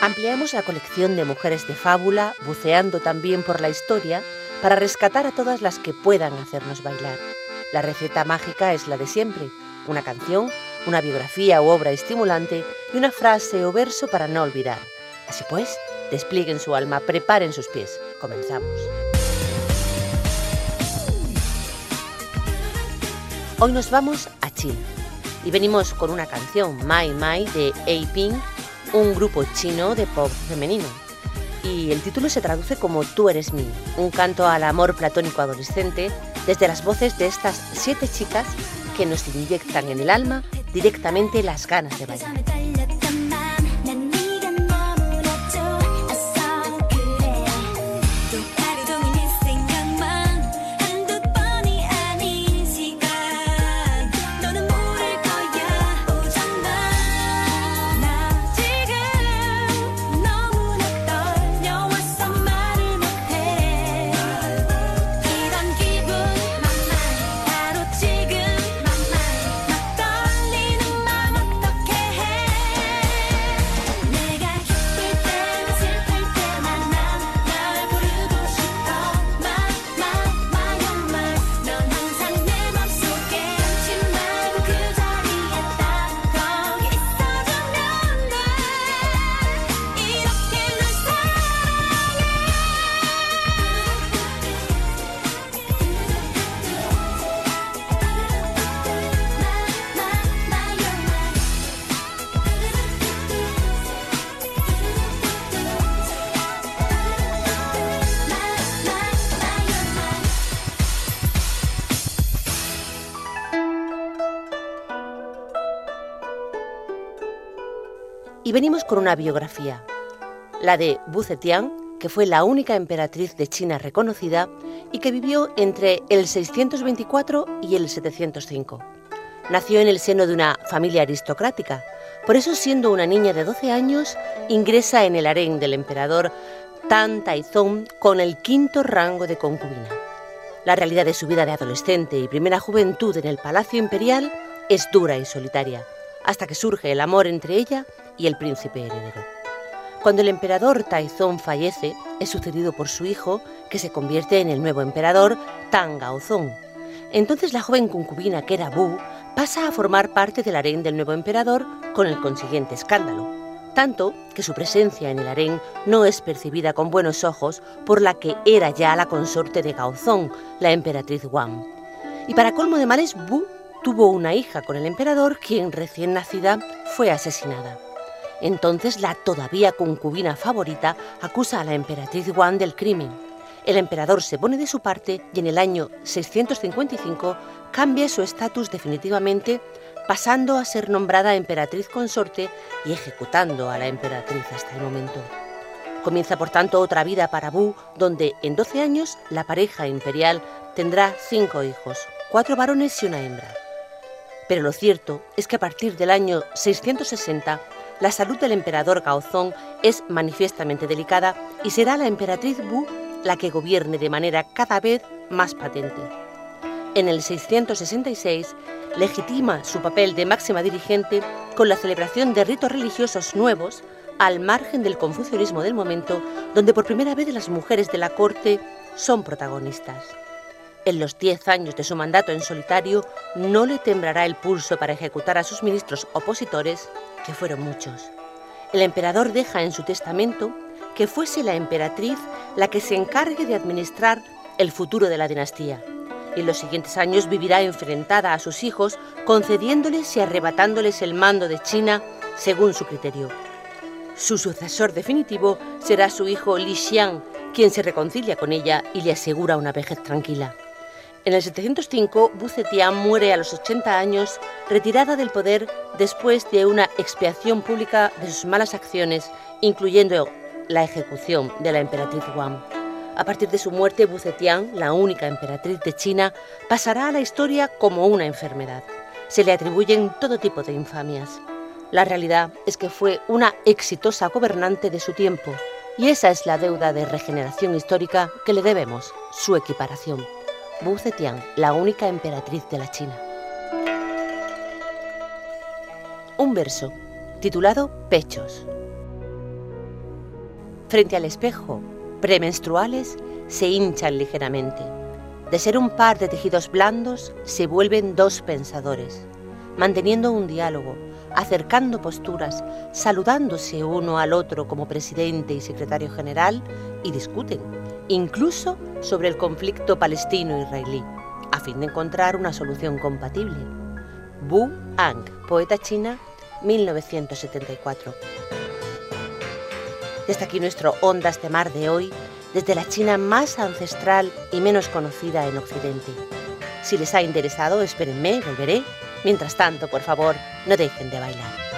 Ampliamos la colección de mujeres de fábula, buceando también por la historia, para rescatar a todas las que puedan hacernos bailar. La receta mágica es la de siempre: una canción, una biografía u obra estimulante y una frase o verso para no olvidar. Así pues, desplieguen su alma, preparen sus pies. Comenzamos. Hoy nos vamos a China y venimos con una canción, Mai Mai, de A-Pink, un grupo chino de pop femenino. Y el título se traduce como Tú eres mí, un canto al amor platónico adolescente desde las voces de estas 7 chicas que nos inyectan en el alma directamente las ganas de bailar. Y venimos con una biografía, la de Wu Zetian, que fue la única emperatriz de China reconocida y que vivió entre el 624 y el 705. Nació en el seno de una familia aristocrática, por eso, siendo una niña de 12 años, ingresa en el harén del emperador Tang Taizong con el 5º rango de concubina. La realidad de su vida de adolescente y primera juventud en el palacio imperial es dura y solitaria, hasta que surge el amor entre ella y el príncipe heredero. Cuando el emperador Taizong fallece, es sucedido por su hijo, que se convierte en el nuevo emperador Tang Gaozong. Entonces la joven concubina, que era Wu, pasa a formar parte del harén del nuevo emperador, con el consiguiente escándalo, tanto que su presencia en el harén no es percibida con buenos ojos por la que era ya la consorte de Gaozong, la emperatriz Wang. Y para colmo de males, Wu tuvo una hija con el emperador, quien recién nacida fue asesinada. Entonces la todavía concubina favorita acusa a la emperatriz Wang del crimen. El emperador se pone de su parte y en el año 655 cambia su estatus definitivamente, pasando a ser nombrada emperatriz consorte y ejecutando a la emperatriz hasta el momento. Comienza por tanto otra vida para Wu, donde en 12 años la pareja imperial tendrá 5 hijos, 4 varones y una hembra. Pero lo cierto es que a partir del año 660 la salud del emperador Gaozong es manifiestamente delicada y será la emperatriz Wu la que gobierne de manera cada vez más patente. En el 666 legitima su papel de máxima dirigente con la celebración de ritos religiosos nuevos al margen del confucianismo del momento, donde por primera vez las mujeres de la corte son protagonistas. En los 10 años de su mandato en solitario no le temblará el pulso para ejecutar a sus ministros opositores, que fueron muchos. El emperador deja en su testamento que fuese la emperatriz la que se encargue de administrar el futuro de la dinastía, y en los siguientes años vivirá enfrentada a sus hijos, concediéndoles y arrebatándoles el mando de China según su criterio. Su sucesor definitivo será su hijo Li Xiang, quien se reconcilia con ella y le asegura una vejez tranquila. En el 705, Wu Zetian muere a los 80 años, retirada del poder después de una expiación pública de sus malas acciones, incluyendo la ejecución de la emperatriz Wang. A partir de su muerte, Wu Zetian, la única emperatriz de China, pasará a la historia como una enfermedad. Se le atribuyen todo tipo de infamias. La realidad es que fue una exitosa gobernante de su tiempo, y esa es la deuda de regeneración histórica que le debemos, su equiparación. Wu Zetian, la única emperatriz de la China. Un verso titulado Pechos. Frente al espejo, premenstruales se hinchan ligeramente. De ser un par de tejidos blandos, se vuelven dos pensadores, manteniendo un diálogo, acercando posturas, saludándose uno al otro como presidente y secretario general, y discuten, incluso sobre el conflicto palestino-israelí, a fin de encontrar una solución compatible. Wu Ang, poeta china, 1974. Desde aquí nuestro Ondas de Mar de hoy, desde la China más ancestral y menos conocida en Occidente. Si les ha interesado, espérenme, volveré. Mientras tanto, por favor, no dejen de bailar.